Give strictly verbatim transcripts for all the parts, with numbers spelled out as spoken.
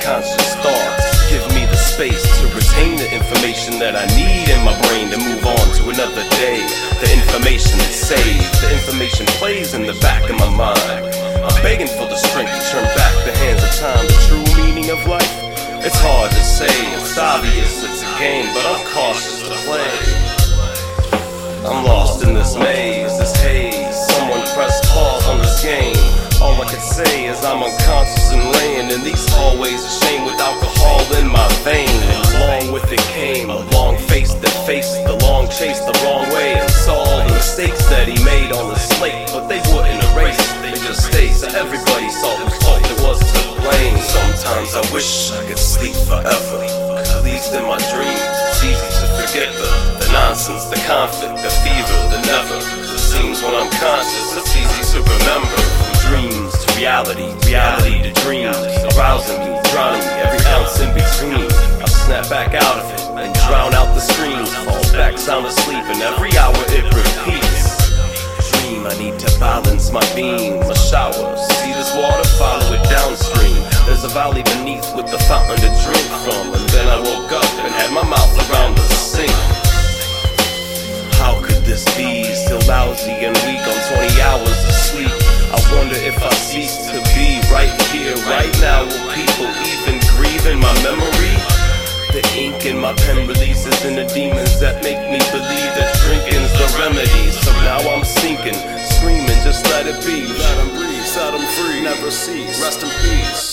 subconscious thoughts give me the space to retain the information that I need in my brain to move on to another day. The information is saved, the information plays in the back of my mind. I'm begging for the strength to turn back the hands of time. The true meaning of life, it's hard to say. It's obvious it's a game, but I'm cautious to play. I'm lost in this maze, this haze. Someone press pause on this game. All I can say is I'm unconscious and laying in these hallways of shame with alcohol in my vein. And along with it came a long face that faced the long chase the wrong way and saw all the mistakes that he made on the slate, but they wouldn't erase, they just stayed. So everybody saw whose fault it was to blame. Sometimes I wish I could sleep forever, at least in my dreams. It's easy to forget the, the nonsense, the conflict, the fever, the never. It seems when I'm conscious, it's easy to remember. Dreams to reality, reality to dreams, arousing me, drowning me, every ounce in between. I snap back out of it and drown out the screams, fall back sound asleep, and every hour it repeats. Dream, I need to balance my beam, my shower, see this water, follow it downstream. There's a valley beneath with the fountain to drink from, and then I woke up and had my mouth around the sink. How could this be? Still lousy and weak on twenty hours of sleep. I wonder if I cease to be right here, right now. Will people even grieve in my memory? The ink in my pen releases in the demons that make me believe that drinking's the remedy. So now I'm sinking, screaming, just let it be. Let him breathe, set him free, never cease. Rest in peace.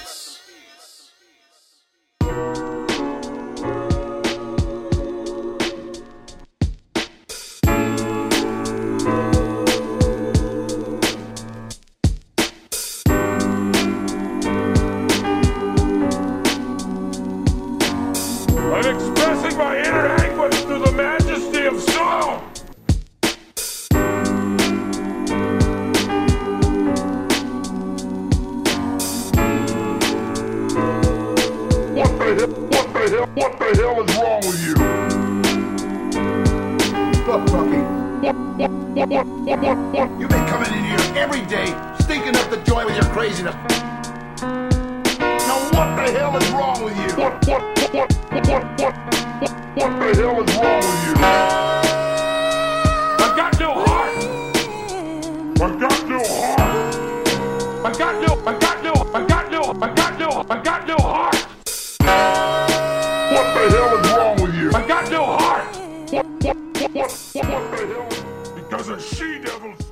I'm expressing my inner anguish through the majesty of song. What the hell, what the hell, what the hell is wrong with you? Look, Rocky. You've been coming in here every day, stinking up the joint with your craziness. Now what the hell is wrong with you? What, what, what, what, what, what, what, what the hell is wrong with you? I've got no heart. I've got no heart. I've got no, I've got no, I've got no, I've got no, I've got no heart. What the hell is wrong with you? I've got no heart. What, what, what, what, what the hell? Because a she-devil